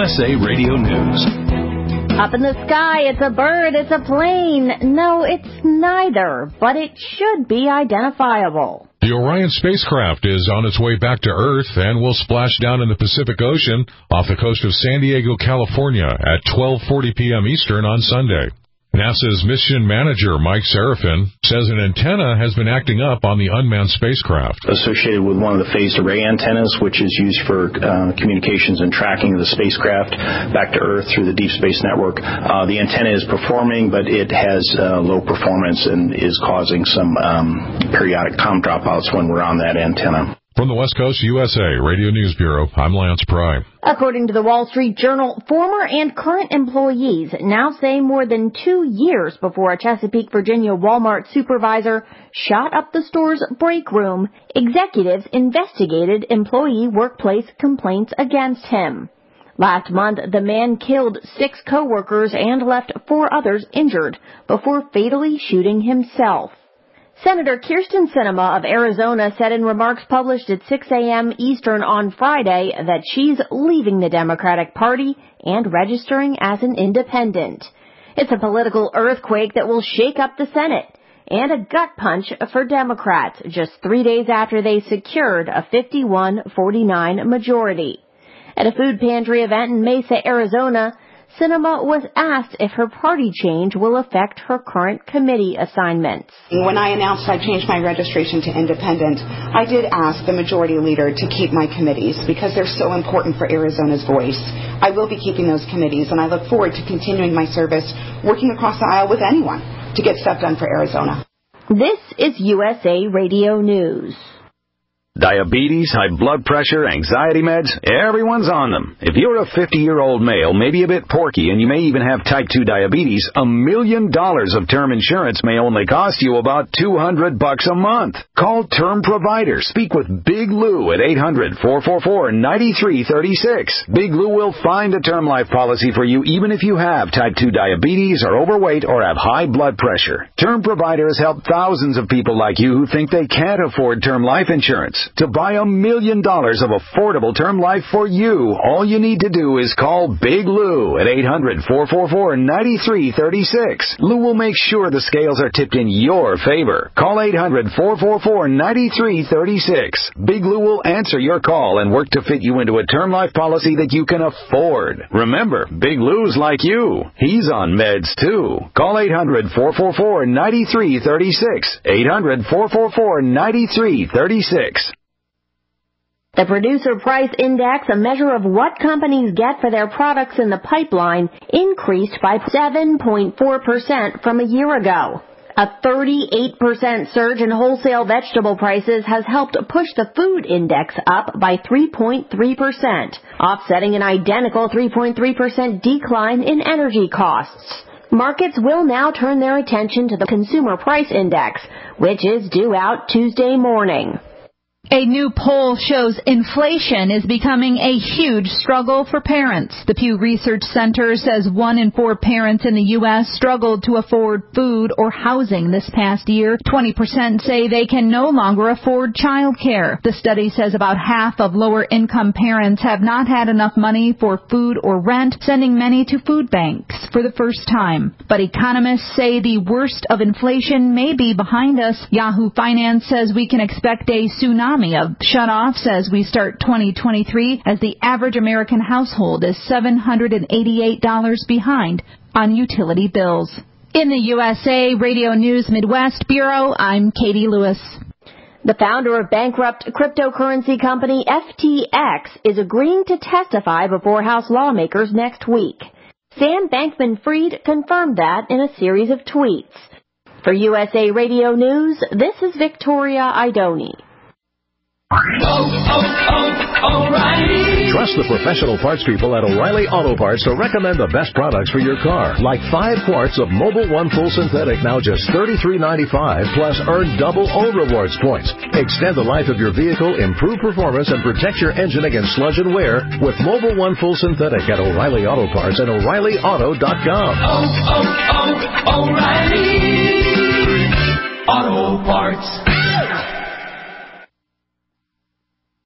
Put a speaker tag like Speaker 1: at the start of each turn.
Speaker 1: USA Radio News.
Speaker 2: Up in the sky, it's a bird, it's a plane. No, it's neither, but it should be identifiable.
Speaker 3: The Orion spacecraft is on its way back to Earth and will splash down in the Pacific Ocean off the coast of San Diego, California at 12:40 p.m. Eastern on Sunday. NASA's mission manager, Mike Serafin, says an antenna has been acting up on the unmanned spacecraft.
Speaker 4: Associated with one of the phased array antennas, which is used for communications and tracking of the spacecraft back to Earth through the Deep Space Network. The antenna is performing, but it has low performance and is causing some periodic comm dropouts when we're on that antenna.
Speaker 3: From the West Coast USA Radio News Bureau, I'm Lance Pry.
Speaker 2: According to the Wall Street Journal, former and current employees now say more than 2 years before a Chesapeake, Virginia Walmart supervisor shot up the store's break room, executives investigated employee workplace complaints against him. Last month, the man killed 6 coworkers and left 4 others injured before fatally shooting himself. Senator Kyrsten Sinema of Arizona said in remarks published at 6 a.m. Eastern on Friday that she's leaving the Democratic Party and registering as an independent. It's a political earthquake that will shake up the Senate and a gut punch for Democrats just 3 days after they secured a 51-49 majority. At a food pantry event in Mesa, Arizona, Sinema was asked if her party change will affect her current committee assignments.
Speaker 5: When I announced I changed my registration to independent, I did ask the majority leader to keep my committees because they're so important for Arizona's voice. I will be keeping those committees, and I look forward to continuing my service working across the aisle with anyone to get stuff done for Arizona.
Speaker 2: This is USA Radio News.
Speaker 6: Diabetes, high blood pressure, anxiety meds, everyone's on them. If you're a 50-year-old male, maybe a bit porky, and you may even have type 2 diabetes, $1 million of term insurance may only cost you about $200 a month. Call Term Provider. Speak with Big Lou at 800-444-9336. Big Lou will find a term life policy for you even if you have type 2 diabetes, are overweight, or have high blood pressure. Term Provider has helped thousands of people like you who think they can't afford term life insurance. To buy $1 million of affordable term life for you, all you need to do is call Big Lou at 800-444-9336. Lou will make sure the scales are tipped in your favor. Call 800-444-9336. Big Lou will answer your call and work to fit you into a term life policy that you can afford. Remember, Big Lou's like you. He's on meds, too. Call 800-444-9336. 800-444-9336.
Speaker 2: The Producer Price Index, a measure of what companies get for their products in the pipeline, increased by 7.4% from a year ago. A 38% surge in wholesale vegetable prices has helped push the food index up by 3.3%, offsetting an identical 3.3% decline in energy costs. Markets will now turn their attention to the Consumer Price Index, which is due out Tuesday morning.
Speaker 7: A new poll shows inflation is becoming a huge struggle for parents. The Pew Research Center says 1 in 4 parents in the U.S. struggled to afford food or housing this past year. 20% say they can no longer afford child care. The study says about half of lower-income parents have not had enough money for food or rent, sending many to food banks for the first time. But economists say the worst of inflation may be behind us. Yahoo Finance says we can expect a tsunami of shutoffs as we start 2023, as the average American household is $788 behind on utility bills. In the USA Radio News Midwest Bureau, I'm Katie Lewis.
Speaker 2: The founder of bankrupt cryptocurrency company FTX is agreeing to testify before House lawmakers next week. Sam Bankman-Fried confirmed that in a series of tweets. For USA Radio News, this is Victoria Idoni.
Speaker 8: O'Reilly. Trust the professional parts people at O'Reilly Auto Parts to recommend the best products for your car. Like 5 quarts of Mobil 1 Full Synthetic, now just $33.95, plus earn double O Rewards points. Extend the life of your vehicle, improve performance, and protect your engine against sludge and wear with Mobil 1 Full Synthetic at O'Reilly Auto Parts and O'ReillyAuto.com.
Speaker 1: O'Reilly Auto Parts.